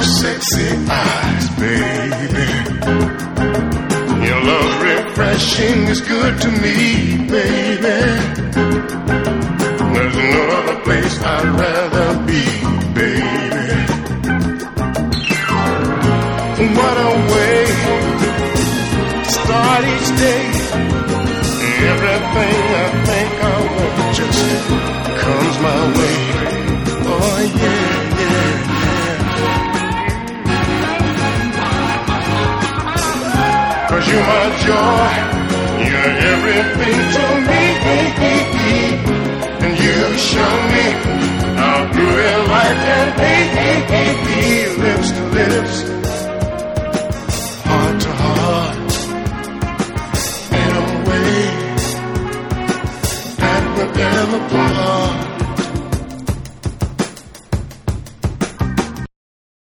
sexy eyes, baby. Your love refreshing is good to me, baby. There's no other place I'd rather be, baby. What a way to start each day. Everything I think I want just comes my way. Oh yeah, yeah, yeah. 'Cause you're my joy, you're everything to me. And you show me how real life can be. Lips to lips, heart to heart, in a way that will never part.